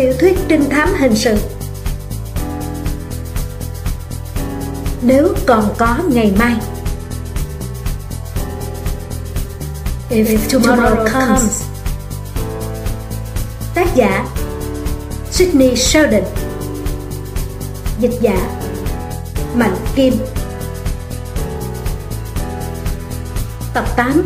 Tiểu thuyết trinh thám hình sự. Nếu còn có ngày mai. If tomorrow comes. Tác giả Sydney Sheldon. Dịch giả Mạnh Kim. Tập 8.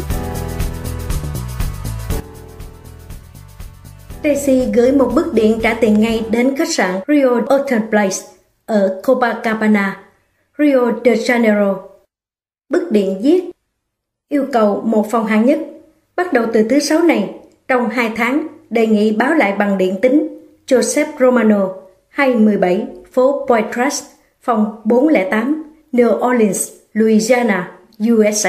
Tracy gửi một bức điện trả tiền ngay đến khách sạn Rio Hotel Place ở Copacabana, Rio de Janeiro. Bức điện viết: yêu cầu một phòng hạng nhất, bắt đầu từ thứ Sáu này, trong 2 tháng, đề nghị báo lại bằng điện tín Joseph Romano, 217 phố Poitras, phòng 408, New Orleans, Louisiana, USA.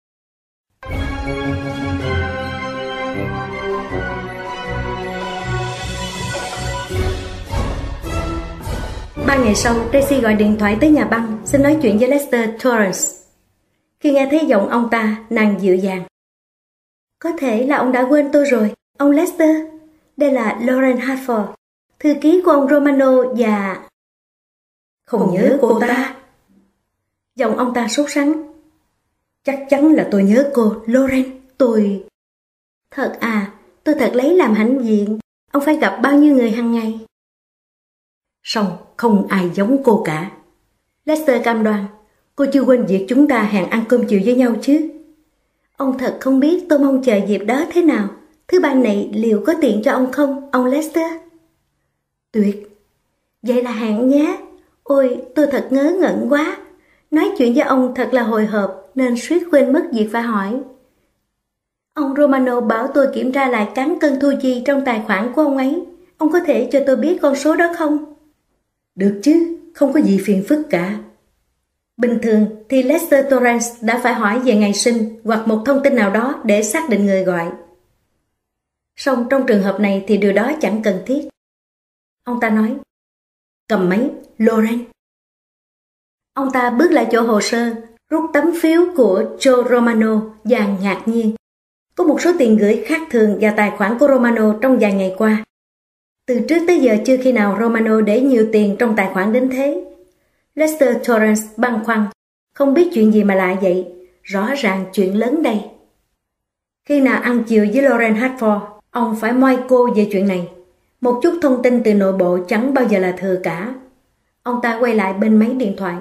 Ba ngày sau, Tracy gọi điện thoại tới nhà băng, xin nói chuyện với Lester Torrance. Khi nghe thấy giọng ông ta, nàng dịu dàng: có thể là ông đã quên tôi rồi, ông Lester. Đây là Lauren Hartford, thư ký của ông Romano và... Không nhớ cô ta? Giọng ông ta sốt sắng. Chắc chắn là tôi nhớ cô, Lauren, tôi... Thật à, tôi thật lấy làm hãnh diện. Ông phải gặp bao nhiêu người hàng ngày? Song không ai giống cô cả. Lester cam đoan: cô chưa quên việc chúng ta hẹn ăn cơm chiều với nhau chứ? Ông thật không biết tôi mong chờ dịp đó thế nào. Thứ Ba này liệu có tiện cho ông không, ông Lester? Tuyệt. Vậy là hẹn nhé. Ôi, tôi thật ngớ ngẩn quá. Nói chuyện với ông thật là hồi hộp nên suýt quên mất việc phải hỏi. Ông Romano bảo tôi kiểm tra lại cán cân thu chi trong tài khoản của ông ấy. Ông có thể cho tôi biết con số đó không? Được chứ, không có gì phiền phức cả. Bình thường thì Lester Torrance đã phải hỏi về ngày sinh hoặc một thông tin nào đó để xác định người gọi. Song trong trường hợp này thì điều đó chẳng cần thiết. Ông ta nói: cầm máy, Lauren. Ông ta bước lại chỗ hồ sơ, rút tấm phiếu của Joe Romano và ngạc nhiên. Có một số tiền gửi khác thường vào tài khoản của Romano trong vài ngày qua. Từ trước tới giờ chưa khi nào Romano để nhiều tiền trong tài khoản đến thế. Lester Torrance băn khoăn, không biết chuyện gì mà lạ vậy, rõ ràng chuyện lớn đây. Khi nào ăn chiều với Lauren Hartford, ông phải moi cô về chuyện này. Một chút thông tin từ nội bộ chẳng bao giờ là thừa cả. Ông ta quay lại bên máy điện thoại.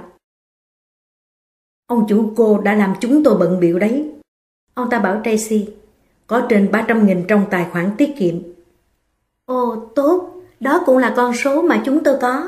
Ông chủ cô đã làm chúng tôi bận bịu đấy. Ông ta bảo Tracy: có trên 300.000 trong tài khoản tiết kiệm. Ồ, tốt, đó cũng là con số mà chúng tôi có.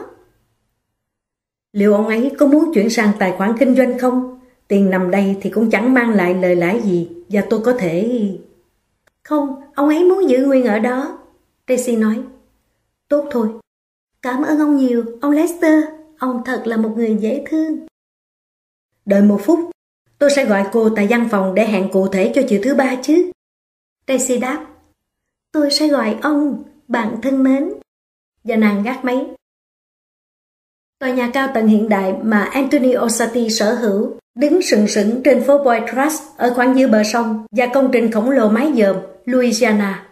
Liệu ông ấy có muốn chuyển sang tài khoản kinh doanh không? Tiền nằm đây thì cũng chẳng mang lại lời lãi gì, và tôi có thể... Không, ông ấy muốn giữ nguyên ở đó, Tracy nói. Tốt thôi. Cảm ơn ông nhiều, ông Lester. Ông thật là một người dễ thương. Đợi một phút, tôi sẽ gọi cô tại văn phòng để hẹn cụ thể cho chiều thứ Ba chứ. Tracy đáp. Tôi sẽ gọi ông, bạn thân mến. Và nàng gác máy. Tòa nhà cao tầng hiện đại mà Anthony Orsatti sở hữu đứng sừng sững trên phố Poitras ở khoảng giữa bờ sông và công trình khổng lồ mái dòm Louisiana.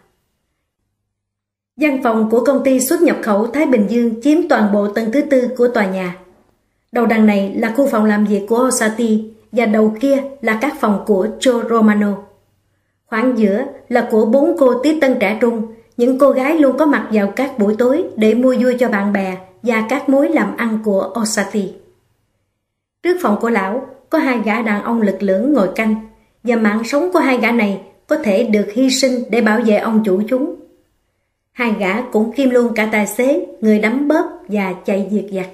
Văn phòng của công ty xuất nhập khẩu Thái Bình Dương chiếm toàn bộ tầng thứ 4 của tòa nhà. Đầu đằng này là khu phòng làm việc của Orsatti và đầu kia là các phòng của Joe Romano. Khoảng giữa là của 4 cô tiếp tân trẻ trung, những cô gái luôn có mặt vào các buổi tối để mua vui cho bạn bè và các mối làm ăn của Orsatti. Trước phòng của lão có 2 gã đàn ông lực lưỡng ngồi canh, và mạng sống của 2 gã này có thể được hy sinh để bảo vệ ông chủ chúng. 2 gã cũng kiêm luôn cả tài xế, người đấm bóp và chạy việc vặt.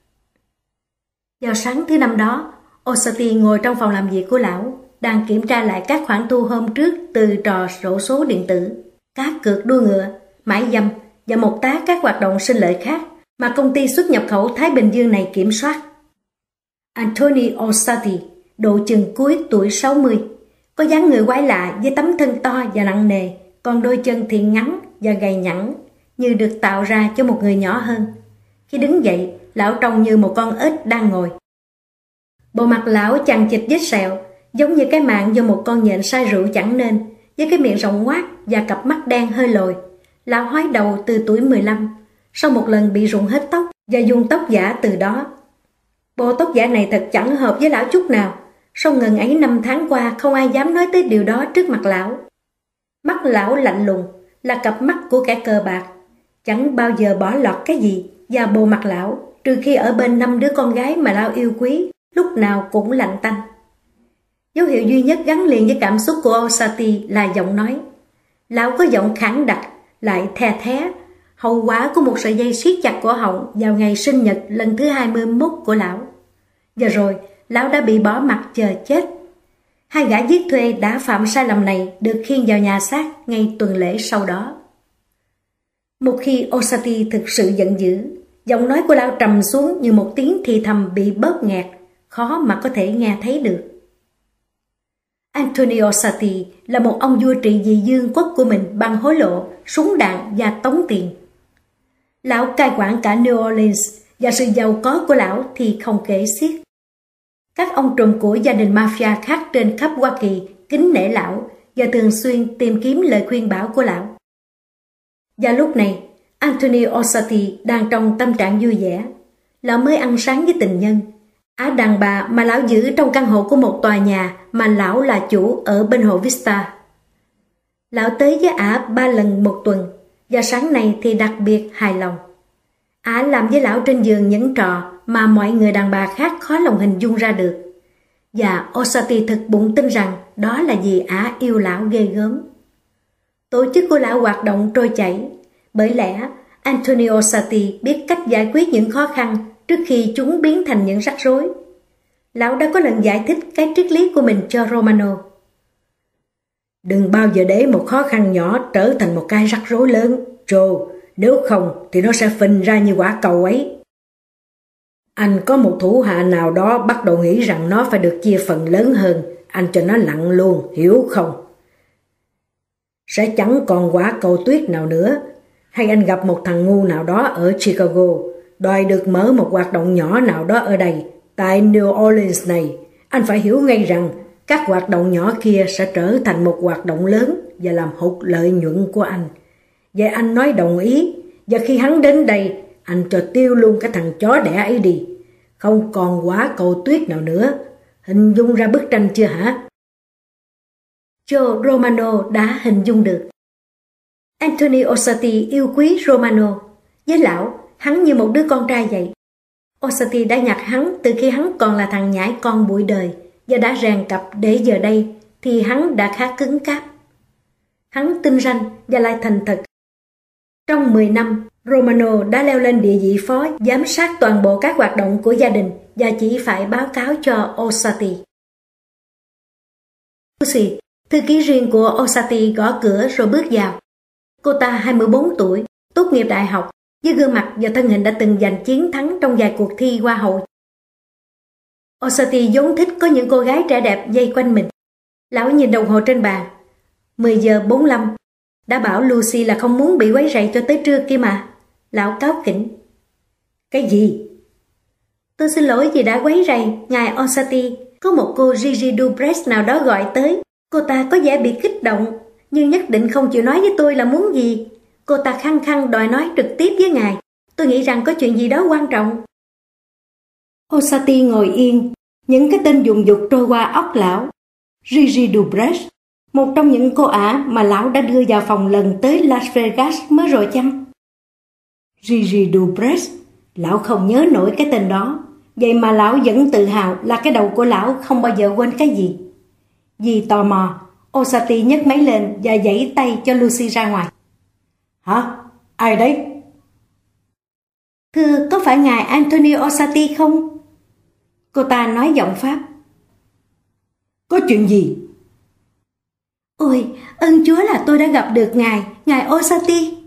Vào sáng thứ Năm đó, Orsatti ngồi trong phòng làm việc của lão, đang kiểm tra lại các khoản thu hôm trước từ trò sổ số điện tử, cá cược đua ngựa, mại dâm và một tá các hoạt động sinh lợi khác mà công ty xuất nhập khẩu Thái Bình Dương này kiểm soát. Anthony Orsatti, độ chừng cuối tuổi 60, có dáng người quái lạ với tấm thân to và nặng nề, còn đôi chân thì ngắn và gầy nhẵn, như được tạo ra cho một người nhỏ hơn. Khi đứng dậy, lão trông như một con ếch đang ngồi. Bộ mặt lão chằng chịt vết sẹo, giống như cái mạng do một con nhện say rượu chẳng nên, với cái miệng rộng ngoác và cặp mắt đen hơi lồi. Lão hói đầu từ tuổi 15, sau một lần bị rụng hết tóc và dùng tóc giả từ đó. Bộ tóc giả này thật chẳng hợp với lão chút nào, sau ngần ấy năm tháng qua không ai dám nói tới điều đó trước mặt lão. Mắt lão lạnh lùng, là cặp mắt của kẻ cờ bạc, chẳng bao giờ bỏ lọt cái gì vào bộ mặt lão, trừ khi ở bên 5 đứa con gái mà lão yêu quý, lúc nào cũng lạnh tanh. Dấu hiệu duy nhất gắn liền với cảm xúc của Osati là giọng nói. Lão có giọng khản đặc, lại the thé, hậu quả của một sợi dây siết chặt cổ họng vào ngày sinh nhật lần thứ 21 của lão. Và rồi, lão đã bị bỏ mặc chờ chết. Hai gã giết thuê đã phạm sai lầm này được khiêng vào nhà xác ngay tuần lễ sau đó. Một khi Osati thực sự giận dữ, giọng nói của lão trầm xuống như một tiếng thì thầm bị bóp nghẹt, khó mà có thể nghe thấy được. Antonio Osati là một ông vua trị vì vương quốc của mình bằng hối lộ, súng đạn và tống tiền. Lão cai quản cả New Orleans và sự giàu có của lão thì không kể xiết. Các ông trùm của gia đình mafia khác trên khắp Hoa Kỳ kính nể lão và thường xuyên tìm kiếm lời khuyên bảo của lão. Và lúc này, Antonio Osati đang trong tâm trạng vui vẻ. Lão mới ăn sáng với tình nhân, ả đàn bà mà lão giữ trong căn hộ của một tòa nhà mà lão là chủ ở bên hồ Vista. Lão tới với ả 3 lần một tuần, và sáng nay thì đặc biệt hài lòng. Ả làm với lão trên giường những trò mà mọi người đàn bà khác khó lòng hình dung ra được. Và Osati thực bụng tin rằng đó là vì ả yêu lão ghê gớm. Tổ chức của lão hoạt động trôi chảy, bởi lẽ Antonio Osati biết cách giải quyết những khó khăn trước khi chúng biến thành những rắc rối. Lão đã có lần giải thích cái triết lý của mình cho Romano. Đừng bao giờ để một khó khăn nhỏ trở thành một cái rắc rối lớn, Joe, nếu không thì nó sẽ phình ra như quả cầu ấy. Anh có một thủ hạ nào đó bắt đầu nghĩ rằng nó phải được chia phần lớn hơn, anh cho nó lặng luôn, hiểu không? Sẽ chẳng còn quả cầu tuyết nào nữa. Hay anh gặp một thằng ngu nào đó ở Chicago, đòi được mở một hoạt động nhỏ nào đó ở đây, tại New Orleans này, anh phải hiểu ngay rằng các hoạt động nhỏ kia sẽ trở thành một hoạt động lớn và làm hụt lợi nhuận của anh. Vậy anh nói đồng ý, và khi hắn đến đây, anh cho tiêu luôn cái thằng chó đẻ ấy đi. Không còn quả cầu tuyết nào nữa. Hình dung ra bức tranh chưa hả? Joe Romano đã hình dung được. Anthony Osati yêu quý Romano. Với lão, hắn như một đứa con trai vậy. Osati đã nhặt hắn từ khi hắn còn là thằng nhãi con bụi đời và đã rèn cặp để giờ đây thì hắn đã khá cứng cáp. Hắn tinh ranh và lại thành thật. Trong 10 năm, Romano đã leo lên địa vị phó giám sát toàn bộ các hoạt động của gia đình và chỉ phải báo cáo cho Osati. Lucy, thư ký riêng của Osati gõ cửa rồi bước vào. Cô ta 24 tuổi, tốt nghiệp đại học, với gương mặt và thân hình đã từng giành chiến thắng trong vài cuộc thi hoa hậu. Osati vốn thích có những cô gái trẻ đẹp vây quanh mình. Lão nhìn đồng hồ trên bàn. 10 giờ 45. Đã bảo Lucy là không muốn bị quấy rầy cho tới trưa kia mà. Lão cáu kỉnh. Cái gì? Tôi xin lỗi vì đã quấy rầy, ngài Osati. Có một cô Gigi Dubress nào đó gọi tới. Cô ta có vẻ bị kích động, nhưng nhất định không chịu nói với tôi là muốn gì. Cô ta khăng khăng đòi nói trực tiếp với ngài. Tôi nghĩ rằng có chuyện gì đó quan trọng. Osati ngồi yên, những cái tên dùng dục trôi qua óc lão. Gigi Dubress, một trong những cô ả mà lão đã đưa vào phòng lần tới Las Vegas mới rồi chăng? Gigi Dubress, lão không nhớ nổi cái tên đó. Vậy mà lão vẫn tự hào là cái đầu của lão không bao giờ quên cái gì. Vì tò mò, Osati nhấc máy lên và giãy tay cho Lucy ra ngoài. Hả? Ai đấy? Thưa, có phải ngài Antonio Osati không? Cô ta nói giọng Pháp. Có chuyện gì? Ôi, ơn Chúa là tôi đã gặp được ngài Osati.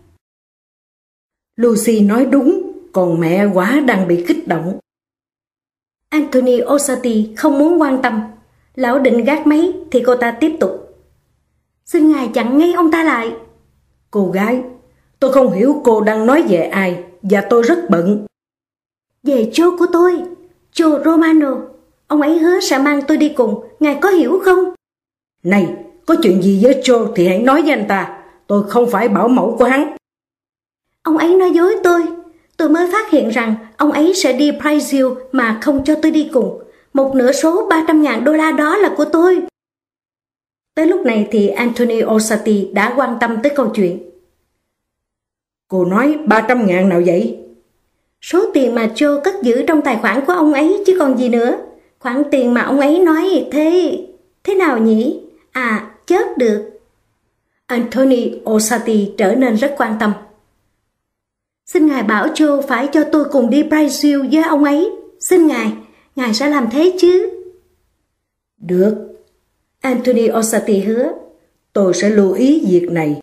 Lucy nói đúng, còn mẹ quá đang bị kích động. Anthony Osati không muốn quan tâm. Lão định gác máy thì cô ta tiếp tục. Xin ngài chặn ngay ông ta lại. Cô gái, tôi không hiểu cô đang nói về ai và tôi rất bận. Về Joe của tôi, Joe Romano. Ông ấy hứa sẽ mang tôi đi cùng, ngài có hiểu không? Này, có chuyện gì với Joe thì hãy nói với anh ta. Tôi không phải bảo mẫu của hắn. Ông ấy nói dối tôi. Tôi mới phát hiện rằng ông ấy sẽ đi Brazil mà không cho tôi đi cùng. Một nửa số 300.000 đô la đó là của tôi. Tới lúc này thì Anthony Orsatti đã quan tâm tới câu chuyện. Cô nói 300.000 nào vậy? Số tiền mà Joe cất giữ trong tài khoản của ông ấy chứ còn gì nữa. Khoản tiền mà ông ấy nói thế nào nhỉ? À, chớp được. Anthony Orsatti trở nên rất quan tâm. Xin ngài bảo Joe phải cho tôi cùng đi Brazil với ông ấy. Xin ngài sẽ làm thế chứ? Được. Anthony Orsatti hứa. Tôi sẽ lưu ý việc này.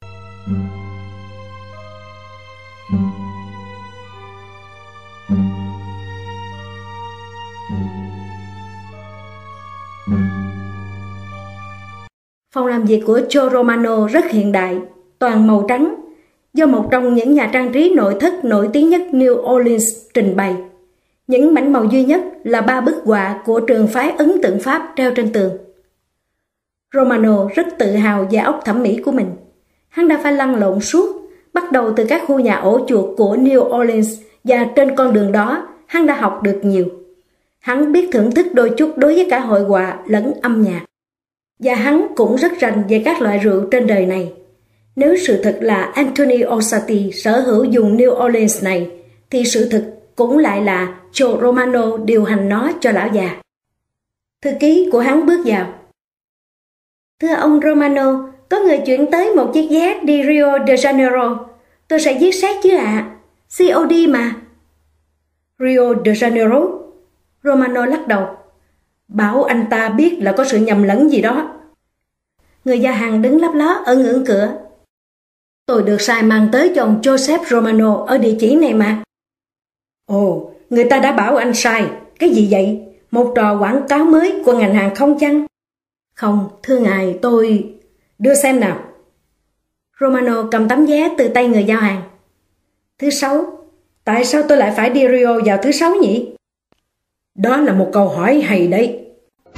Phòng làm việc của Joe Romano rất hiện đại, toàn màu trắng, do một trong những nhà trang trí nội thất nổi tiếng nhất New Orleans trình bày. Những mảnh màu duy nhất là 3 bức họa của trường phái ấn tượng Pháp treo trên tường. Romano rất tự hào về óc thẩm mỹ của mình. Hắn đã phải lăn lộn suốt, bắt đầu từ các khu nhà ổ chuột của New Orleans, và trên con đường đó hắn đã học được nhiều. Hắn biết thưởng thức đôi chút đối với cả hội họa lẫn âm nhạc. Và hắn cũng rất rành về các loại rượu trên đời này. Nếu sự thật là Anthony Orsatti sở hữu vùng New Orleans này, thì sự thật cũng lại là Joe Romano điều hành nó cho lão già. Thư ký của hắn bước vào. Thưa ông Romano, có người chuyển tới một chiếc vé đi Rio de Janeiro. Tôi sẽ viết xét chứ ạ. COD mà. Rio de Janeiro? Romano lắc đầu. Bảo anh ta biết là có sự nhầm lẫn gì đó. Người giao hàng đứng lấp ló ở ngưỡng cửa. Tôi được sai mang tới cho ông Joseph Romano ở địa chỉ này mà. Ồ, người ta đã bảo anh sai. Cái gì vậy? Một trò quảng cáo mới của ngành hàng không chăng? Không, thưa ngài, tôi... Đưa xem nào. Romano cầm tấm vé từ tay người giao hàng. Thứ Sáu. Tại sao tôi lại phải đi Rio vào thứ Sáu nhỉ? Đó là một câu hỏi hay đấy.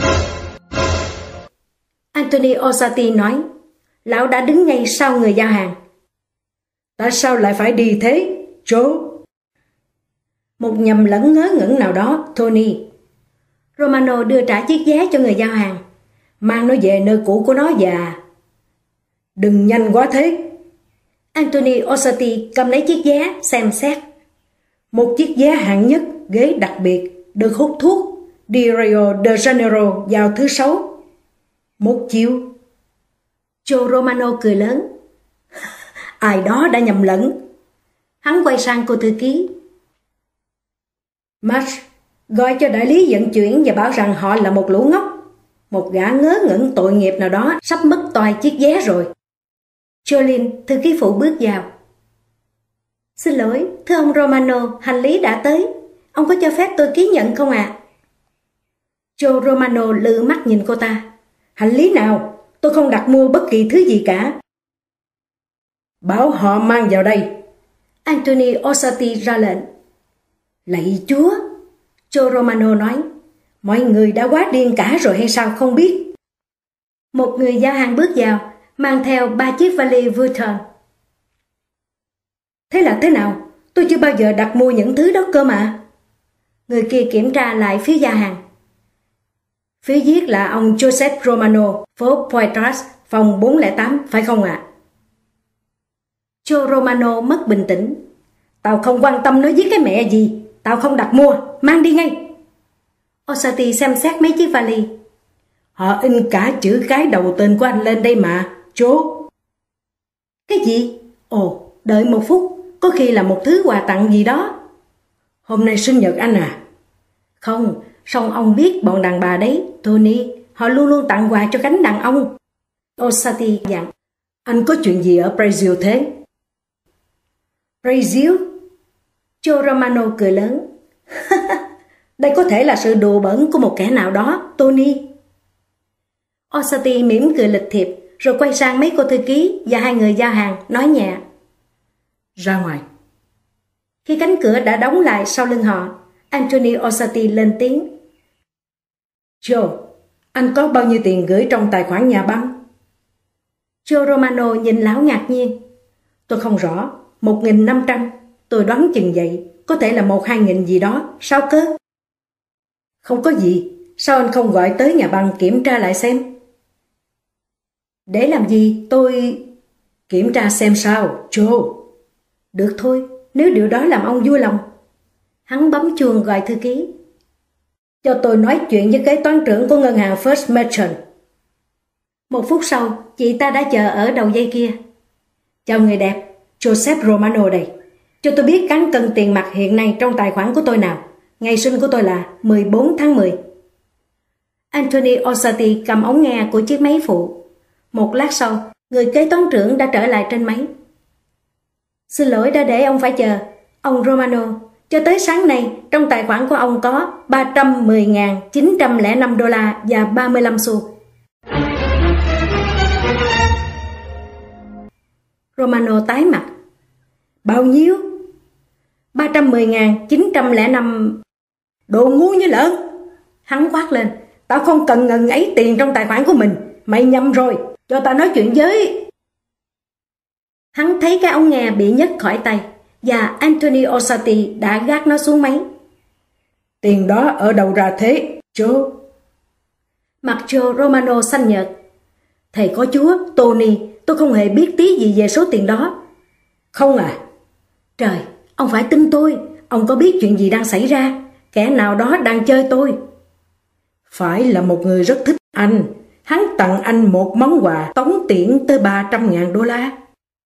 Anthony Orsatti nói. Lão đã đứng ngay sau người giao hàng. Tại sao lại phải đi thế, Joe? Một nhầm lẫn ngớ ngẩn nào đó, Tony. Romano đưa trả chiếc vé cho người giao hàng. Mang nó về nơi cũ của nó và... Đừng nhanh quá thế. Anthony Orsatti cầm lấy chiếc vé, xem xét. Một chiếc vé hạng nhất, ghế đặc biệt, được hút thuốc, đi Rio de Janeiro vào thứ Sáu. Một chiều. Joe Romano cười lớn. Ai đó đã nhầm lẫn. Hắn quay sang cô thư ký. Max, gọi cho đại lý vận chuyển và bảo rằng họ là một lũ ngốc. Một gã ngớ ngẩn tội nghiệp nào đó sắp mất toài chiếc vé rồi. Jolene, thư ký phụ bước vào. Xin lỗi, thưa ông Romano, hành lý đã tới. Ông có cho phép tôi ký nhận không ạ? Joe Romano lự mắt nhìn cô ta. Hành lý nào? Tôi không đặt mua bất kỳ thứ gì cả. Bảo họ mang vào đây. Anthony Orsatti ra lệnh. Lạy Chúa! Joe Romano nói. Mọi người đã quá điên cả rồi hay sao không biết? Một người giao hàng bước vào, mang theo 3 chiếc vali Vuitton. Thế là thế nào? Tôi chưa bao giờ đặt mua những thứ đó cơ mà. Người kia kiểm tra lại phiếu giao hàng. Phiếu viết là ông Joseph Romano, phố Poitras, phòng 408, phải không ạ? Joe Romano mất bình tĩnh. Tao không quan tâm nó viết cái mẹ gì. Tao không đặt mua, mang đi ngay. Orsatti xem xét mấy chiếc vali. Họ in cả chữ cái đầu tên của anh lên đây mà, Joe. Cái gì? Ồ, đợi một phút, có khi là một thứ quà tặng gì đó. Hôm nay sinh nhật anh à? Không, song ông biết bọn đàn bà đấy, Tony, họ luôn luôn tặng quà cho cánh đàn ông. Orsatti dặn. Anh có chuyện gì ở Brazil thế? Brazil? Joe Romano cười lớn. Đây có thể là sự đùa bỡn của một kẻ nào đó, Tony. Orsatti mỉm cười lịch thiệp, rồi quay sang mấy cô thư ký và 2 người giao hàng, nói nhẹ. Ra ngoài. Khi cánh cửa đã đóng lại sau lưng họ, Anthony Orsatti lên tiếng. Joe, anh có bao nhiêu tiền gửi trong tài khoản nhà băng? Joe Romano nhìn lão ngạc nhiên. Tôi không rõ, 1.500, tôi đoán chừng vậy, có thể là 1-2 nghìn gì đó, sao cơ? Không có gì, sao anh không gọi tới nhà băng kiểm tra lại xem? Để làm gì? Tôi... Kiểm tra xem sao, Joe. Được thôi, nếu điều đó làm ông vui lòng. Hắn bấm chuông gọi thư ký. Cho tôi nói chuyện với kế toán trưởng của ngân hàng First Merchant. 1 phút sau, chị ta đã chờ ở đầu dây kia. Chào người đẹp, Joseph Romano đây. Cho tôi biết cán cân tiền mặt hiện nay trong tài khoản của tôi nào. Ngày sinh của tôi là 14 tháng 10. Anthony Orsatti cầm ống nghe của chiếc máy phụ. Một lát sau, người kế toán trưởng đã trở lại trên máy. Xin lỗi đã để ông phải chờ. Ông Romano, cho tới sáng nay, trong tài khoản của ông có 310.905 đô la và 35 xu. Romano tái mặt. Bao nhiêu? 310.905. Đồ ngu như lợn. Hắn quát lên. Tao không cần ngần ấy tiền trong tài khoản của mình. Mày nhầm rồi. Cho tao nói chuyện với... Hắn thấy cái ống nghe bị nhấc khỏi tay và Anthony Orsatti đã gác nó xuống máy. Tiền đó ở đâu ra thế, Joe? Mặt Joe Romano xanh nhợt. Thầy có Chúa, Tony, tôi không hề biết tí gì về số tiền đó. Không à? Trời, ông phải tin tôi. Ông có biết chuyện gì đang xảy ra? Kẻ nào đó đang chơi tôi. Phải là một người rất thích anh. Hắn tặng anh một món quà tống tiền tới 300.000 đô la.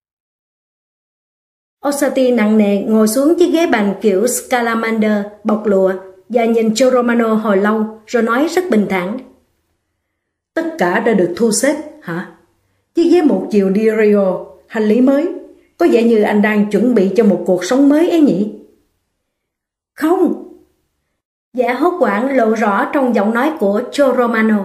Orsatti nặng nề ngồi xuống chiếc ghế bành kiểu Scalamander bọc lụa và nhìn Joe Romano hồi lâu rồi nói rất bình thản. Tất cả đã được thu xếp, hả? Chiếc ghế một chiều đi Rio, hành lý mới. Có vẻ như anh đang chuẩn bị cho một cuộc sống mới ấy nhỉ? Không. Vẻ hốt hoảng lộ rõ trong giọng nói của Joe Romano.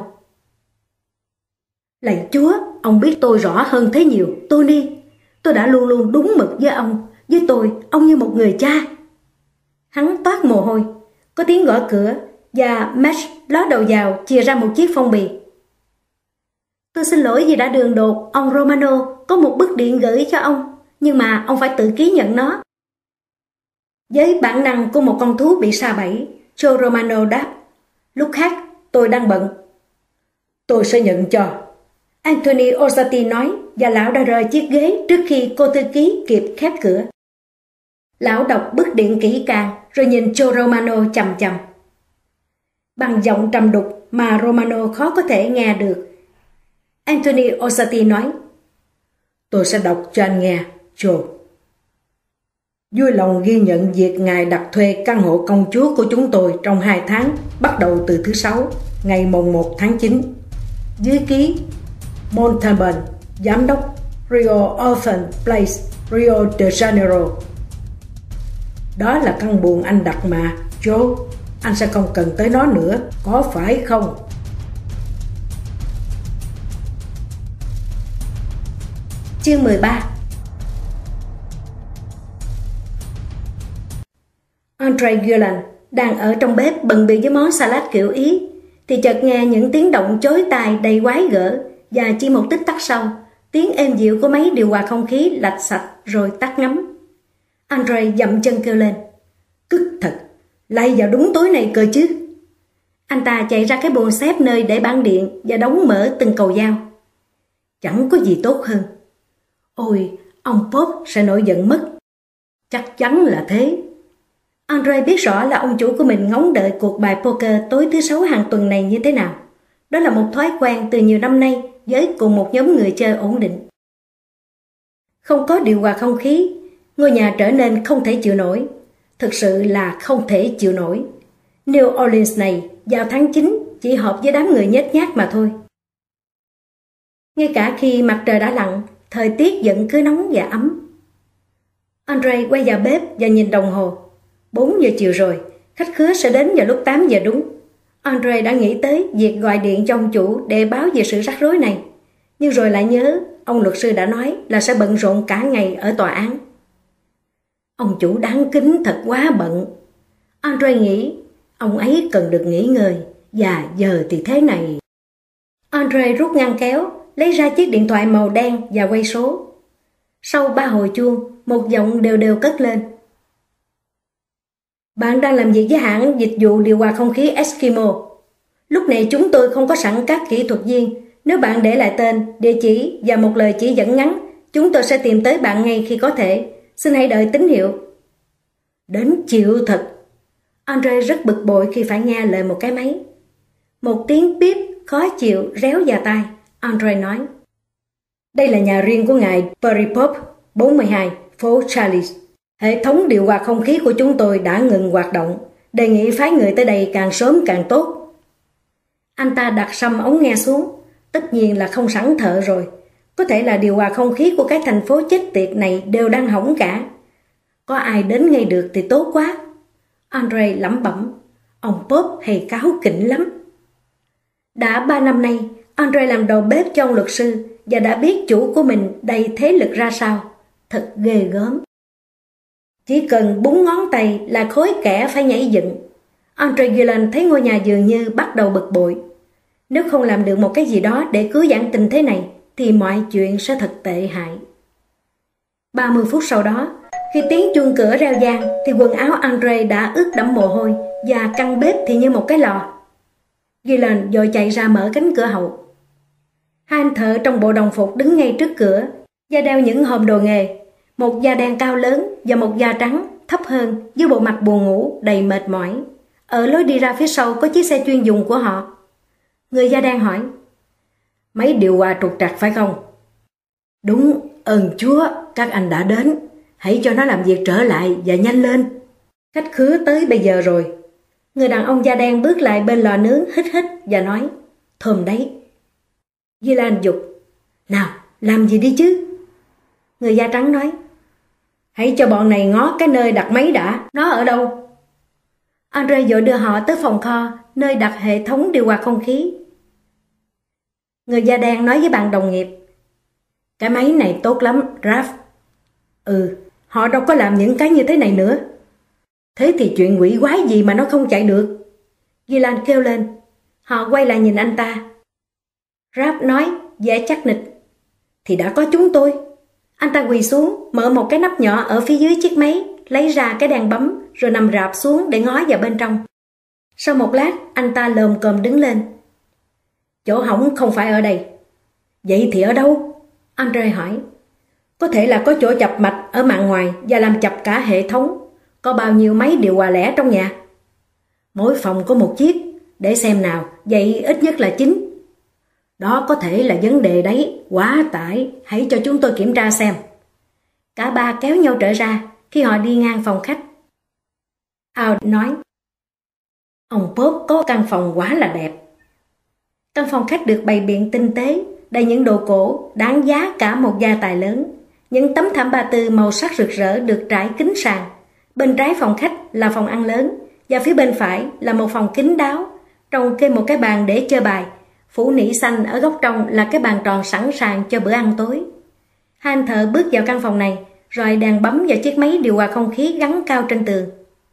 Lạy Chúa, ông biết tôi rõ hơn thế nhiều, Tony. Tôi đã luôn luôn đúng mực với ông. Với tôi, ông như một người cha. Hắn toát mồ hôi. Có tiếng gõ cửa và Max ló đầu vào chìa ra một chiếc phong bì. Tôi xin lỗi vì đã đường đột, ông Romano. Có một bức điện gửi cho ông, nhưng mà ông phải tự ký nhận nó. Với bản năng của một con thú bị sa bẫy, Joe Romano đáp. Lúc khác, tôi đang bận. Tôi sẽ nhận cho. Anthony Orsatti nói, và lão đã rời chiếc ghế trước khi cô thư ký kịp khép cửa. Lão đọc bức điện kỹ càng rồi nhìn Joe Romano chằm chằm. Bằng giọng trầm đục mà Romano khó có thể nghe được, Anthony Orsatti nói. Tôi sẽ đọc cho anh nghe, Joe. Vui lòng ghi nhận việc ngài đặt thuê căn hộ công chúa của chúng tôi trong 2 tháng, bắt đầu từ thứ Sáu, ngày mùng 1 tháng 9. Dưới ký Montalban, Giám đốc Rio Orphan Place, Rio de Janeiro. Đó là căn buồng anh đặt mà, Joe. Anh sẽ không cần tới nó nữa, có phải không? Chương 13. Andre Guerlain đang ở trong bếp bận bịu với món salad kiểu Ý thì chợt nghe những tiếng động chói tai đầy quái gở, và chỉ một tích tắc sau, tiếng êm dịu của máy điều hòa không khí lạch sạch rồi tắt ngấm. Andre dậm chân kêu lên. Cứt thật, lay vào đúng tối này cơ chứ. Anh ta chạy ra cái bồn xếp nơi để bán điện và đóng mở từng cầu dao. Chẳng có gì tốt hơn. Ôi, ông Pop sẽ nổi giận mất. Chắc chắn là thế. Andre biết rõ là ông chủ của mình ngóng đợi cuộc bài poker tối thứ Sáu hàng tuần này như thế nào. Đó là một thói quen từ nhiều năm nay với cùng một nhóm người chơi ổn định. Không có điều hòa không khí, ngôi nhà trở nên không thể chịu nổi. Thực sự là không thể chịu nổi. New Orleans này vào tháng 9 chỉ hợp với đám người nhếch nhác mà thôi. Ngay cả khi mặt trời đã lặn, thời tiết vẫn cứ nóng và ấm. Andre quay vào bếp và nhìn đồng hồ. 4 giờ chiều rồi, khách khứa sẽ đến vào lúc 8 giờ đúng. Andre đã nghĩ tới việc gọi điện cho ông chủ để báo về sự rắc rối này. Nhưng rồi lại nhớ, ông luật sư đã nói là sẽ bận rộn cả ngày ở tòa án. Ông chủ đáng kính thật quá bận. Andre nghĩ, ông ấy cần được nghỉ ngơi, và giờ thì thế này. Andre rút ngăn kéo, lấy ra chiếc điện thoại màu đen và quay số. Sau 3 hồi chuông, một giọng đều đều cất lên. Bạn đang làm việc với hãng dịch vụ điều hòa không khí Eskimo. Lúc này chúng tôi không có sẵn các kỹ thuật viên. Nếu bạn để lại tên, địa chỉ và một lời chỉ dẫn ngắn, chúng tôi sẽ tìm tới bạn ngay khi có thể. Xin hãy đợi tín hiệu. Đến chịu thật. Andre rất bực bội khi phải nghe lời một cái máy. Một tiếng bíp khó chịu réo vào tai. Andre nói: Đây là nhà riêng của ngài Perry Pope, 42, phố Charles. Hệ thống điều hòa không khí của chúng tôi đã ngừng hoạt động. Đề nghị phái người tới đây càng sớm càng tốt. Anh ta đặt sầm ống nghe xuống. Tất nhiên là không sẵn thợ rồi. Có thể là điều hòa không khí của cái thành phố chết tiệt này đều đang hỏng cả. Có ai đến ngay được thì tốt quá. Andre lẩm bẩm. Ông Pope hay cáu kỉnh lắm. Đã 3 năm nay, Andre làm đầu bếp cho ông luật sư và đã biết chủ của mình đầy thế lực ra sao. Thật ghê gớm. Chỉ cần búng ngón tay là khối kẻ phải nhảy dựng. Andre Gillan thấy ngôi nhà dường như bắt đầu bực bội. Nếu không làm được một cái gì đó để cứu vãn tình thế này, thì mọi chuyện sẽ thật tệ hại. 30 phút sau đó, khi tiếng chuông cửa reo vang, thì quần áo Andre đã ướt đẫm mồ hôi và căn bếp thì như một cái lò. Gillan vội chạy ra mở cánh cửa hậu. Hai anh thợ trong bộ đồng phục đứng ngay trước cửa và đeo những hòm đồ nghề. Một da đen cao lớn và một da trắng thấp hơn với bộ mặt buồn ngủ đầy mệt mỏi. Ở lối đi ra phía sau có chiếc xe chuyên dùng của họ. Người da đen hỏi: Máy điều hòa trục trặc phải không? Đúng, ơn Chúa, các anh đã đến. Hãy cho nó làm việc trở lại và nhanh lên. Khách khứa tới bây giờ rồi. Người đàn ông da đen bước lại bên lò nướng hít hít và nói: Thơm đấy. Gillan dục: Nào, làm gì đi chứ? Người da trắng nói: Hãy cho bọn này ngó cái nơi đặt máy đã. Nó ở đâu? Andre vội đưa họ tới phòng kho, nơi đặt hệ thống điều hòa không khí. Người da đen nói với bạn đồng nghiệp: Cái máy này tốt lắm, Raph. Họ đâu có làm những cái như thế này nữa. Thế thì chuyện quỷ quái gì mà nó không chạy được? Gillan kêu lên. Họ quay lại nhìn anh ta. Raph nói vẻ chắc nịch: Thì đã có chúng tôi. Anh ta quỳ xuống, mở một cái nắp nhỏ ở phía dưới chiếc máy, lấy ra cái đèn bấm, rồi nằm rạp xuống để ngó vào bên trong. Sau một lát, anh ta lồm cồm đứng lên. Chỗ hỏng không phải ở đây. Vậy thì ở đâu? Andre hỏi. Có thể là có chỗ chập mạch ở mạn ngoài và làm chập cả hệ thống. Có bao nhiêu máy điều hòa lẻ trong nhà? Mỗi phòng có một chiếc. Để xem nào, vậy ít nhất là 9. Đó có thể là vấn đề đấy, quá tải, hãy cho chúng tôi kiểm tra xem. Cả ba kéo nhau trở ra khi họ đi ngang phòng khách. Al nói: Ông Pope có căn phòng quá là đẹp. Căn phòng khách được bày biện tinh tế, đầy những đồ cổ đáng giá cả một gia tài lớn. Những tấm thảm ba tư màu sắc rực rỡ được trải kín sàn. Bên trái phòng khách là phòng ăn lớn, và phía bên phải là một phòng kín đáo, trồng kê một cái bàn để chơi bài. Phủ nỉ xanh ở góc trong là cái bàn tròn sẵn sàng cho bữa ăn tối. Hai anh thợ bước vào căn phòng này, rồi đèn bấm vào chiếc máy điều hòa không khí gắn cao trên tường.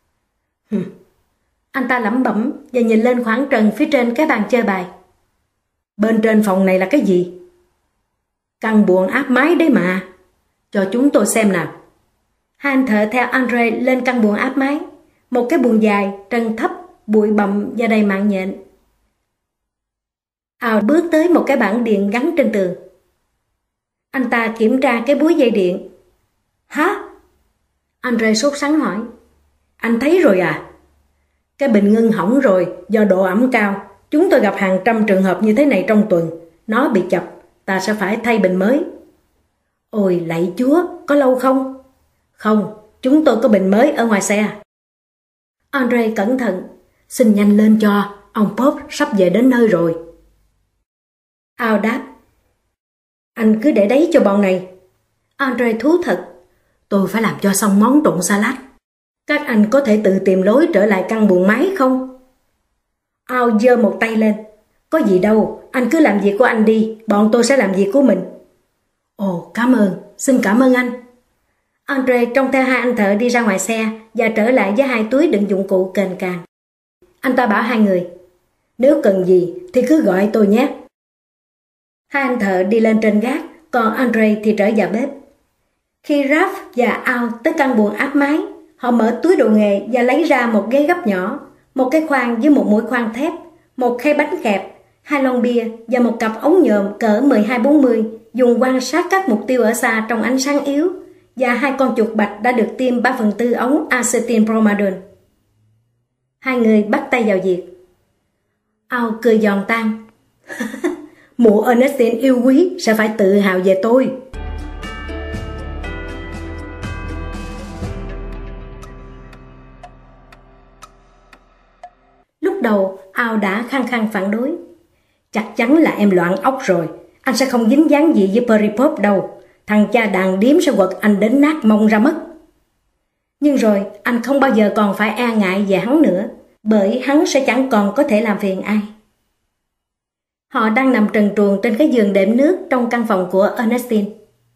Anh ta lẩm bẩm và nhìn lên khoảng trần phía trên cái bàn chơi bài. Bên trên phòng này là cái gì? Căn buồng áp mái đấy mà. Cho chúng tôi xem nào. Hai anh thợ theo Andre lên căn buồng áp mái. Một cái buồng dài, trần thấp, bụi bặm và đầy mạng nhện. Al bước tới một cái bảng điện gắn trên tường. Anh ta kiểm tra cái búi dây điện. Hả? Andre sốt sắng hỏi. Anh thấy rồi à? Cái bình ngưng hỏng rồi do độ ẩm cao. Chúng tôi gặp hàng trăm trường hợp như thế này trong tuần. Nó bị chập, ta sẽ phải thay bình mới. Ôi lạy Chúa, có lâu không? Không, chúng tôi có bình mới ở ngoài xe. Andre cẩn thận. Xin nhanh lên cho, ông Pope sắp về đến nơi rồi. Al đáp. Anh cứ để đấy cho bọn này. Andre thú thật. Tôi phải làm cho xong món trộn salad. Các anh có thể tự tìm lối trở lại căn buồng máy không? Al giơ một tay lên. Có gì đâu, anh cứ làm việc của anh đi, bọn tôi sẽ làm việc của mình. Ồ, cảm ơn, xin cảm ơn anh. Andre trông theo hai anh thợ đi ra ngoài xe và trở lại với 2 túi đựng dụng cụ kềnh càng. Anh ta bảo hai người, nếu cần gì thì cứ gọi tôi nhé. Hai anh thợ đi lên trên gác, còn Andre thì trở vào bếp. Khi Raph và Al tới căn buồng áp mái, Họ mở túi đồ nghề và lấy ra một ghế gấp nhỏ, một cái khoan với một mũi khoan thép, một khay bánh kẹp, 2 lon bia và một cặp ống nhòm cỡ 12-40 dùng quan sát các mục tiêu ở xa trong ánh sáng yếu, và 2 con chuột bạch đã được tiêm 3/4 ống acetilbromadone. Hai người bắt tay vào việc. Al cười giòn tan. Mụ Ernestine yêu quý sẽ phải tự hào về tôi. Lúc đầu, Al đã khăng khăng phản đối. Chắc chắn là em loạn óc rồi. Anh sẽ không dính dáng gì với Perry Pope đâu. Thằng cha đàn điếm sẽ quật anh đến nát mông ra mất. Nhưng rồi, anh không bao giờ còn phải e ngại về hắn nữa, bởi hắn sẽ chẳng còn có thể làm phiền ai. Họ đang nằm trần truồng trên cái giường đệm nước trong căn phòng của Ernestine.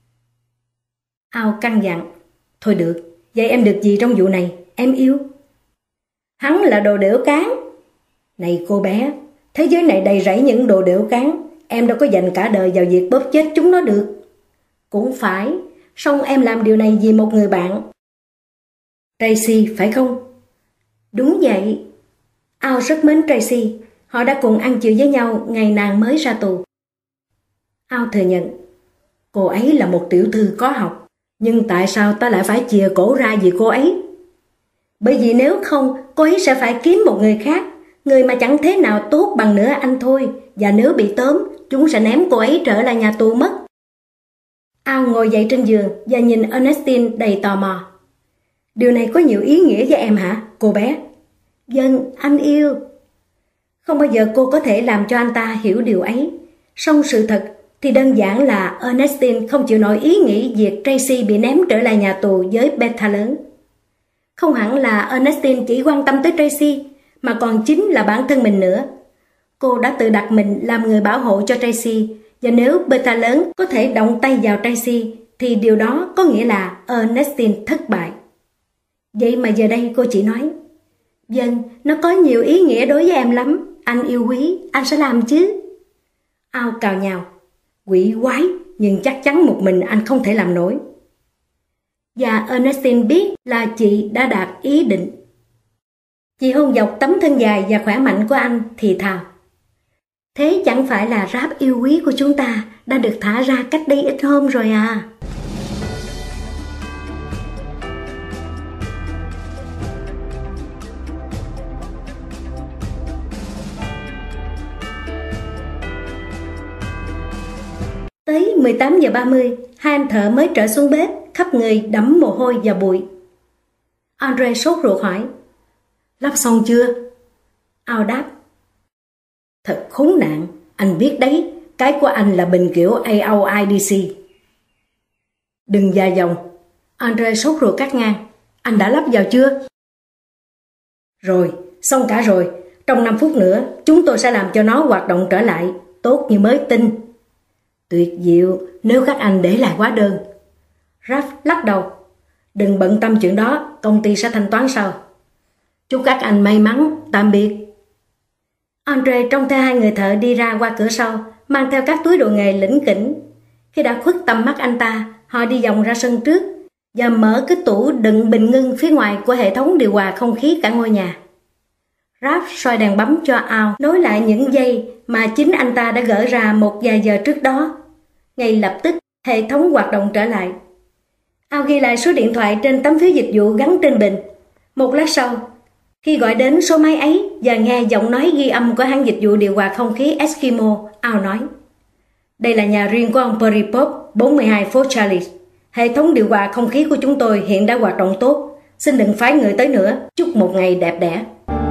Al căn dặn. Thôi được, vậy em được gì trong vụ này, em yêu? Hắn là đồ đểu cán. Này cô bé, thế giới này đầy rẫy những đồ đểu cán. Em đâu có dành cả đời vào việc bóp chết chúng nó được. Cũng phải, song em làm điều này vì một người bạn. Tracy, phải không? Đúng vậy. Al rất mến Tracy. Họ đã cùng ăn chiều với nhau ngày nàng mới ra tù. Al thừa nhận. Cô ấy là một tiểu thư có học. Nhưng tại sao ta lại phải chìa cổ ra vì cô ấy? Bởi vì nếu không, cô ấy sẽ phải kiếm một người khác. Người mà chẳng thế nào tốt bằng nửa anh thôi. Và nếu bị tóm, chúng sẽ ném cô ấy trở lại nhà tù mất. Al ngồi dậy trên giường và nhìn Ernestine đầy tò mò. Điều này có nhiều ý nghĩa với em hả, cô bé? Vâng, anh yêu. Không bao giờ cô có thể làm cho anh ta hiểu điều ấy. Song sự thật thì đơn giản là Ernestine không chịu nổi ý nghĩ việc Tracy bị ném trở lại nhà tù với beta lớn. Không hẳn là Ernestine chỉ quan tâm tới Tracy, mà còn chính là bản thân mình nữa. Cô đã tự đặt mình làm người bảo hộ cho Tracy, và nếu beta lớn có thể động tay vào Tracy, thì điều đó có nghĩa là Ernestine thất bại. Vậy mà giờ đây cô chỉ nói, vâng, nó có nhiều ý nghĩa đối với em lắm, anh yêu quý, anh sẽ làm chứ. Al cào nhào, quỷ quái, nhưng chắc chắn một mình anh không thể làm nổi. Và Ernestine biết là chị đã đạt ý định. Chị hôn dọc tấm thân dài và khỏe mạnh của anh thì thào. Thế chẳng phải là ráp yêu quý của chúng ta đã được thả ra cách đây ít hôm rồi à? Tới 18:30, hai anh thợ mới trở xuống bếp, khắp người đẫm mồ hôi và bụi. Andre sốt ruột hỏi, lắp xong chưa? Al đáp, thật khốn nạn, anh biết đấy, cái của anh là bình kiểu AOIDC. Đừng dài dòng, Andre sốt ruột cắt ngang, anh đã lắp vào chưa? Rồi, xong cả rồi, trong 5 phút nữa, chúng tôi sẽ làm cho nó hoạt động trở lại, tốt như mới tinh. Tuyệt diệu nếu các anh để lại hóa đơn. Ralph lắc đầu. Đừng bận tâm chuyện đó, công ty sẽ thanh toán sau. Chúc các anh may mắn, tạm biệt. Andre trông theo hai người thợ đi ra qua cửa sau, mang theo các túi đồ nghề lỉnh kỉnh. Khi đã khuất tầm mắt anh ta, họ đi vòng ra sân trước và mở cái tủ đựng bình ngưng phía ngoài của hệ thống điều hòa không khí cả ngôi nhà. Ralph soi đèn bấm cho Al nối lại những dây mà chính anh ta đã gỡ ra một vài giờ trước đó. Ngay lập tức, hệ thống hoạt động trở lại. Al ghi lại số điện thoại trên tấm phiếu dịch vụ gắn trên bình. Một lát sau, khi gọi đến số máy ấy và nghe giọng nói ghi âm của hãng dịch vụ điều hòa không khí Eskimo, Al nói, đây là nhà riêng của ông Perry Pope, 42 phố Charlie. Hệ thống điều hòa không khí của chúng tôi hiện đã hoạt động tốt. Xin đừng phái người tới nữa. Chúc một ngày đẹp đẽ.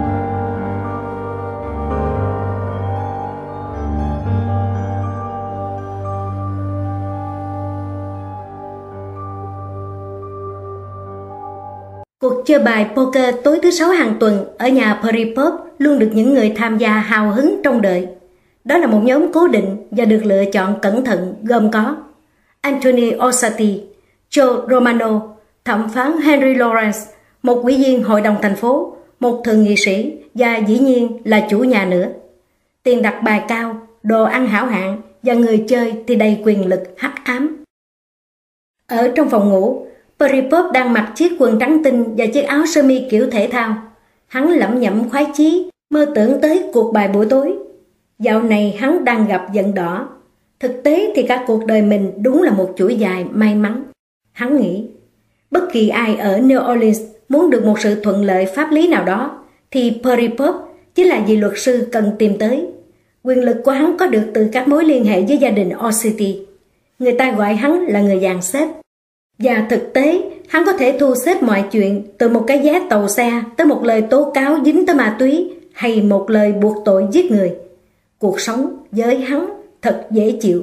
Cuộc chơi bài poker tối thứ Sáu hàng tuần ở nhà Perry Pope luôn được những người tham gia hào hứng trông đợi. Đó là một nhóm cố định và được lựa chọn cẩn thận gồm có Anthony Orsatti, Joe Romano, thẩm phán Henry Lawrence, một ủy viên hội đồng thành phố, một thượng nghị sĩ và dĩ nhiên là chủ nhà nữa. Tiền đặt bài cao, đồ ăn hảo hạng và người chơi thì đầy quyền lực hắc ám. Ở trong phòng ngủ, Peripop đang mặc chiếc quần trắng tinh và chiếc áo sơ mi kiểu thể thao. Hắn lẩm nhẩm khoái chí, mơ tưởng tới cuộc bài buổi tối. Dạo này hắn đang gặp giận đỏ. Thực tế thì cả cuộc đời mình đúng là một chuỗi dài may mắn. Hắn nghĩ, bất kỳ ai ở New Orleans muốn được một sự thuận lợi pháp lý nào đó, thì Peripop chính là vị luật sư cần tìm tới. Quyền lực của hắn có được từ các mối liên hệ với gia đình Orsity. Người ta gọi hắn là người dàn xếp. Và thực tế, hắn có thể thu xếp mọi chuyện, từ một cái vé tàu xe tới một lời tố cáo dính tới ma túy hay một lời buộc tội giết người. Cuộc sống với hắn thật dễ chịu.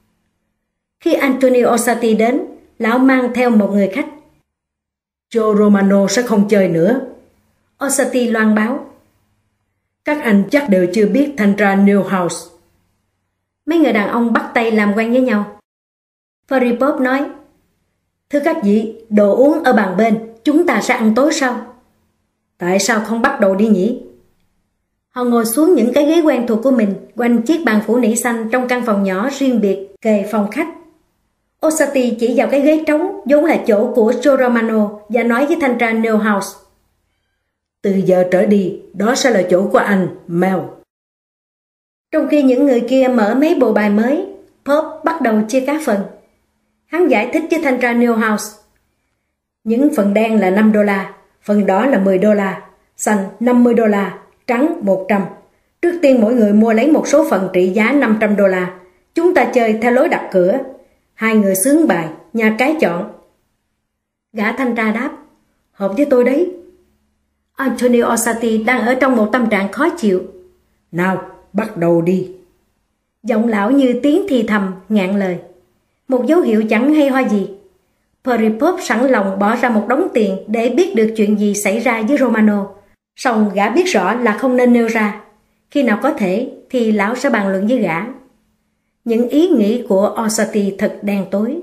Khi Anthony Orsatti đến, lão mang theo một người khách. Joe Romano sẽ không chơi nữa, Orsatti loan báo. Các anh chắc đều chưa biết Sandra Newhouse. Mấy người đàn ông bắt tay làm quen với nhau. Peripop nói, thưa các vị, đồ uống ở bàn bên, chúng ta sẽ ăn tối sau. Tại sao không bắt đầu đi nhỉ? Họ ngồi xuống những cái ghế quen thuộc của mình quanh chiếc bàn phủ nỉ xanh trong căn phòng nhỏ riêng biệt kề phòng khách. Orsatti chỉ vào cái ghế trống vốn là chỗ của Joe Romano và nói với thanh tra Newhouse, từ giờ trở đi, đó sẽ là chỗ của anh, Mel. Trong khi những người kia mở mấy bộ bài mới, Pop bắt đầu chia các phần. Hắn giải thích với thanh tra Newhouse, những phần đen là $5, phần đỏ là $10, xanh $50, trắng 100. Trước tiên mỗi người mua lấy một số phần trị giá $500. Chúng ta chơi theo lối đặt cửa. Hai người xướng bài, nhà cái chọn. Gã thanh tra đáp, hợp với tôi đấy. Anthony Orsatti đang ở trong một tâm trạng khó chịu. Nào, bắt đầu đi. Giọng lão như tiếng thì thầm, ngạn lời. Một dấu hiệu chẳng hay ho gì. Peripop sẵn lòng bỏ ra một đống tiền để biết được chuyện gì xảy ra với Romano. Song gã biết rõ là không nên nêu ra. Khi nào có thể thì lão sẽ bàn luận với gã. Những ý nghĩ của Orsatti thật đen tối.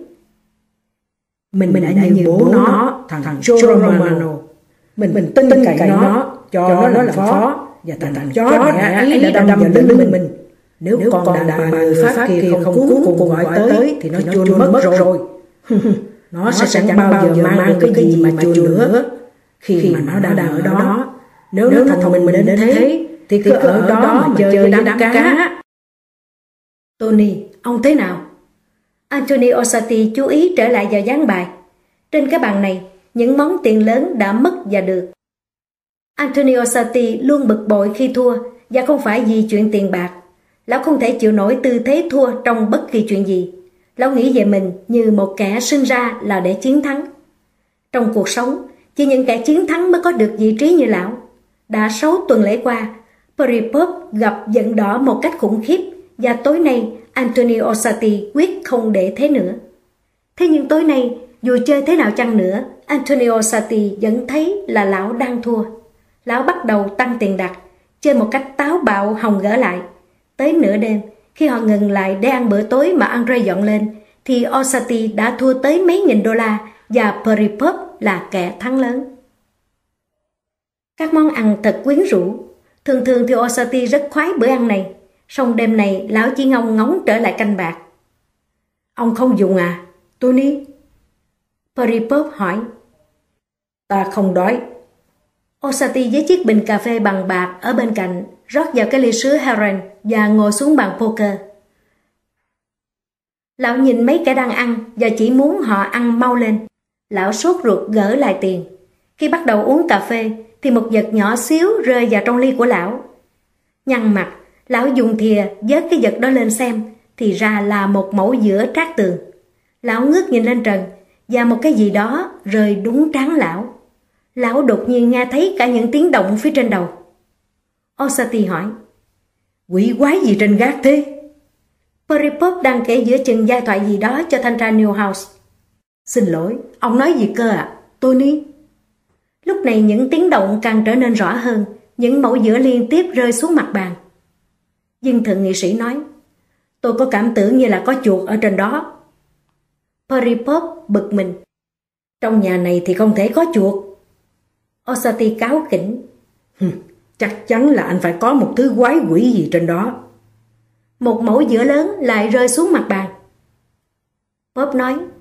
Mình đã như bố nó, thằng Joe Romano. Mình tin cậy nó, cho nó làm phó. Và thằng chó mẹ ấy đã đâm vào lưng mình. Nếu con đàn bà người Pháp kia không cuốn cùng gọi tới thì nó chôn mất rồi. Nó sẽ chẳng bao giờ mang được cái gì mà chôn nữa. Khi mà nó đã ở đó, nếu nó thằng mình đến thế thì cứ ở đó mà chơi với đám cá. Tony, ông thế nào? Anthony Orsatti chú ý trở lại vào ván bài. Trên cái bàn này, những món tiền lớn đã mất và được. Anthony Orsatti luôn bực bội khi thua, và không phải vì chuyện tiền bạc. Lão không thể chịu nổi tư thế thua trong bất kỳ chuyện gì. Lão nghĩ về mình như một kẻ sinh ra là để chiến thắng. Trong cuộc sống, chỉ những kẻ chiến thắng mới có được vị trí như lão. Đã 6 tuần lễ qua, Peripop gặp giận đỏ một cách khủng khiếp, và tối nay Anthony Orsatti quyết không để thế nữa. Thế nhưng tối nay, dù chơi thế nào chăng nữa, Anthony Orsatti vẫn thấy là lão đang thua. Lão bắt đầu tăng tiền đặt, chơi một cách táo bạo hòng gỡ lại. Tới nửa đêm, khi họ ngừng lại để ăn bữa tối mà Andre dọn lên, thì Orsatti đã thua tới mấy nghìn $, và Peripop là kẻ thắng lớn. Các món ăn thật quyến rũ. Thường thường thì Orsatti rất khoái bữa ăn này, song đêm này lão chỉ ngông ngóng trở lại canh bạc. Ông không dùng à, Tony? Peripop hỏi. Ta không đói. Orsatti với chiếc bình cà phê bằng bạc ở bên cạnh rót vào cái ly sứ Heron và ngồi xuống bàn poker. Lão nhìn mấy kẻ đang ăn và chỉ muốn họ ăn mau lên. Lão sốt ruột gỡ lại tiền. Khi bắt đầu uống cà phê thì một vật nhỏ xíu rơi vào trong ly của lão. Nhăn mặt, lão dùng thìa vớt cái vật đó lên xem, thì ra là một mẩu dữa trát tường. Lão ngước nhìn lên trần và một cái gì đó rơi đúng trán lão. Lão đột nhiên nghe thấy cả những tiếng động phía trên đầu. Orsatti hỏi, quỷ quái gì trên gác thế? Peripop đang kể giữa chừng giai thoại gì đó cho thanh tra Newhouse. Xin lỗi, ông nói gì cơ ạ, Tony? Lúc này những tiếng động càng trở nên rõ hơn, những mẩu dữa liên tiếp rơi xuống mặt bàn. Dương thượng nghị sĩ nói, tôi có cảm tưởng như là có chuột ở trên đó. Peripop bực mình. Trong nhà này thì không thể có chuột. Orsatti cáu kỉnh. Chắc chắn là anh phải có một thứ quái quỷ gì trên đó. Một mẩu dữa lớn lại rơi xuống mặt bàn. Pop nói,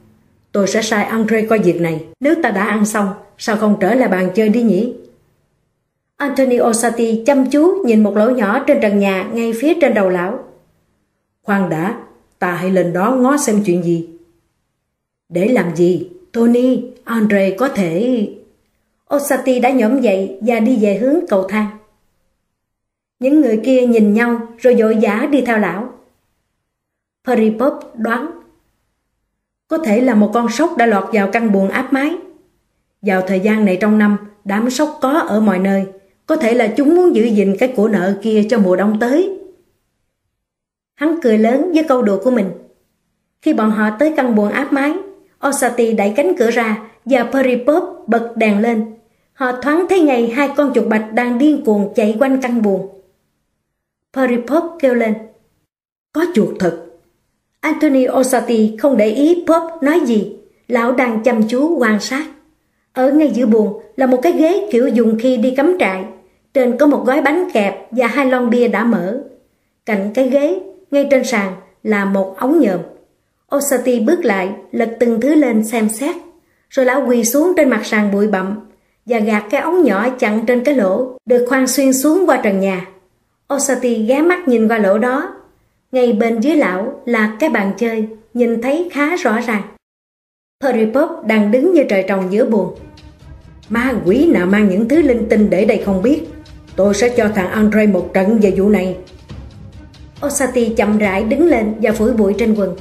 Tôi sẽ sai Andre coi việc này. Nếu ta đã ăn xong, sao không trở lại bàn chơi đi nhỉ? Anthony Orsatti chăm chú nhìn một lỗ nhỏ trên trần nhà ngay phía trên đầu lão. Khoan đã, ta hãy lên đó ngó xem chuyện gì. Để làm gì? Tony, Andre có thể... Orsatti đã nhổm dậy và đi về hướng cầu thang. Những người kia nhìn nhau rồi vội vã đi theo lão. Peripop đoán. Có thể là một con sóc đã lọt vào căn buồng áp mái. Vào thời gian này trong năm, đám sóc có ở mọi nơi. Có thể là chúng muốn giữ gìn cái của nợ kia cho mùa đông tới. Hắn cười lớn với câu đùa của mình. Khi bọn họ tới căn buồng áp mái, Orsatti đẩy cánh cửa ra và Peripop bật đèn lên. Họ thoáng thấy ngay hai con chuột bạch đang điên cuồng chạy quanh căn buồng. Peripop kêu lên. Có chuột thật. Anthony Orsatti không để ý Pop nói gì. Lão đang chăm chú quan sát. Ở ngay giữa buồng là một cái ghế kiểu dùng khi đi cắm trại. Trên có một gói bánh kẹp và 2 lon bia đã mở. Cạnh cái ghế, ngay trên sàn là một ống nhòm. Orsatti bước lại, lật từng thứ lên xem xét. Rồi lão quỳ xuống trên mặt sàn bụi bặm và gạt cái ống nhỏ chặn trên cái lỗ được khoan xuyên xuống qua trần nhà. Orsatti ghé mắt nhìn qua lỗ đó. Ngay bên dưới lão là cái bàn chơi, nhìn thấy khá rõ ràng. Peripop đang đứng như trời trồng giữa buồng. Ma quỷ nào mang những thứ linh tinh để đây không biết. Tôi sẽ cho thằng Andre một trận về vụ này. Orsatti chậm rãi đứng lên và phủi bụi trên quần.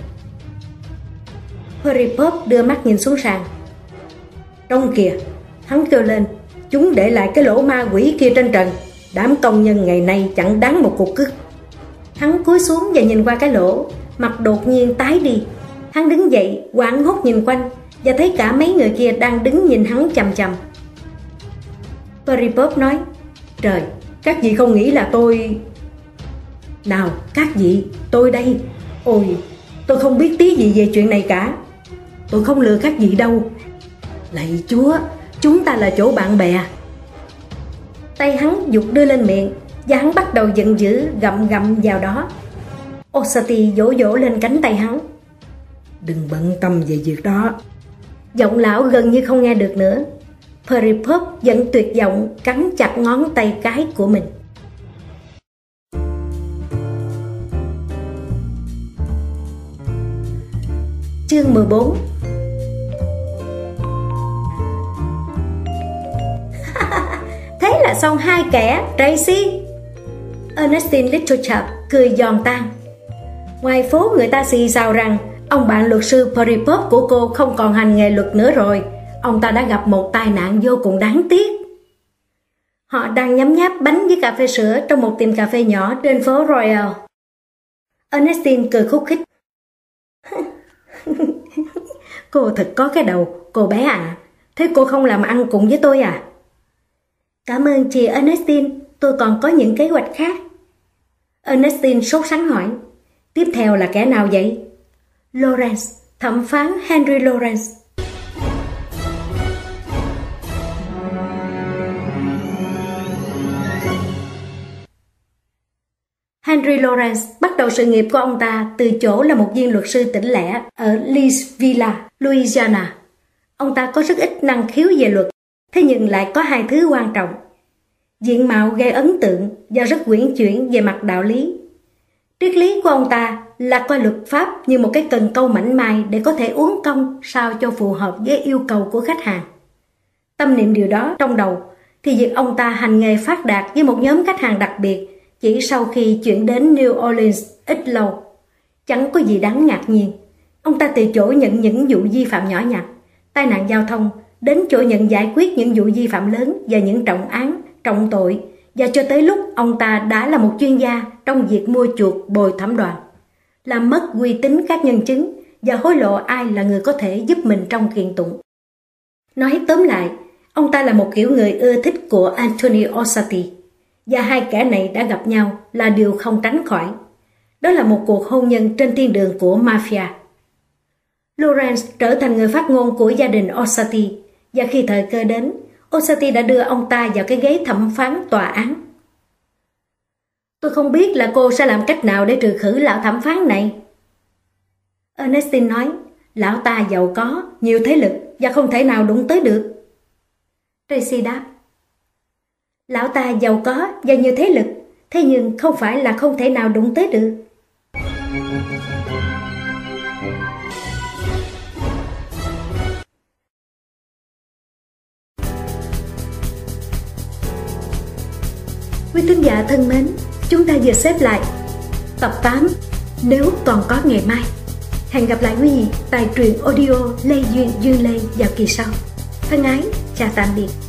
Peripop đưa mắt nhìn xuống sàn. Trong kìa, hắn kêu lên, chúng để lại cái lỗ ma quỷ kia trên trần. Đám công nhân ngày nay chẳng đáng một cục cứt. Hắn cúi xuống và nhìn qua cái lỗ, mặt đột nhiên tái đi. Hắn đứng dậy, hoảng hốt nhìn quanh và thấy cả mấy người kia đang đứng nhìn hắn chằm chằm. Peripop nói, trời, các vị không nghĩ là tôi... Nào, các vị, tôi đây. Ôi, tôi không biết tí gì về chuyện này cả. Tôi không lừa các vị đâu. Lạy Chúa, chúng ta là chỗ bạn bè. Tay hắn giục đưa lên miệng và hắn bắt đầu giận dữ gặm vào đó. Orsatti vỗ vỗ lên cánh tay hắn. Đừng bận tâm về việc đó. Giọng lão gần như không nghe được nữa. Peripop vẫn tuyệt vọng cắn chặt ngón tay cái của mình. Chương 14. Thế là xong 2 kẻ, Tracy. Ernestine Littlechap cười giòn tan. Ngoài phố người ta xì xào rằng ông bạn luật sư Peripop của cô không còn hành nghề luật nữa rồi. Ông ta đã gặp một tai nạn vô cùng đáng tiếc. Họ đang nhấm nháp bánh với cà phê sữa trong một tiệm cà phê nhỏ trên phố Royal. Ernestine cười khúc khích. Cô thật có cái đầu, cô bé ạ. Thế cô không làm ăn cùng với tôi à? Cảm ơn chị Ernestine, tôi còn có những kế hoạch khác. Ernestine sốt sắng hỏi. Tiếp theo là kẻ nào vậy? Lawrence, thẩm phán Henry Lawrence. Henry Lawrence bắt đầu sự nghiệp của ông ta từ chỗ là một viên luật sư tỉnh lẻ ở Leesville, Louisiana. Ông ta có rất ít năng khiếu về luật, thế nhưng lại có 2 thứ quan trọng. Diện mạo gây ấn tượng và rất uyển chuyển về mặt đạo lý. Triết lý của ông ta là coi luật pháp như một cái cần câu mảnh mai để có thể uốn cong sao cho phù hợp với yêu cầu của khách hàng. Tâm niệm điều đó trong đầu thì việc ông ta hành nghề phát đạt với một nhóm khách hàng đặc biệt chỉ sau khi chuyển đến New Orleans ít lâu. Chẳng có gì đáng ngạc nhiên. Ông ta từ chỗ nhận những vụ vi phạm nhỏ nhặt, tai nạn giao thông, đến chỗ nhận giải quyết những vụ vi phạm lớn và những trọng án, trọng tội, và cho tới lúc ông ta đã là một chuyên gia trong việc mua chuộc bồi thẩm đoàn, làm mất uy tín các nhân chứng và hối lộ ai là người có thể giúp mình trong kiện tụng. Nói tóm lại, ông ta là một kiểu người ưa thích của Anthony Orsatti, và 2 kẻ này đã gặp nhau là điều không tránh khỏi. Đó là một cuộc hôn nhân trên thiên đường của mafia. Lawrence trở thành người phát ngôn của gia đình Orsatti, và khi thời cơ đến, Orsatti đã đưa ông ta vào cái ghế thẩm phán tòa án. Tôi không biết là cô sẽ làm cách nào để trừ khử lão thẩm phán này. Ernestine nói, Lão ta giàu có, nhiều thế lực và không thể nào đụng tới được. Tracy đáp. Lão ta giàu có và nhiều thế lực, thế nhưng không phải là không thể nào đụng tới được. Quý thính giả thân mến, chúng ta vừa xếp lại tập 8 Nếu còn có ngày mai. Hẹn gặp lại quý vị tại truyện audio Lê Duyên Lê vào kỳ sau. Thân ái, chào tạm biệt.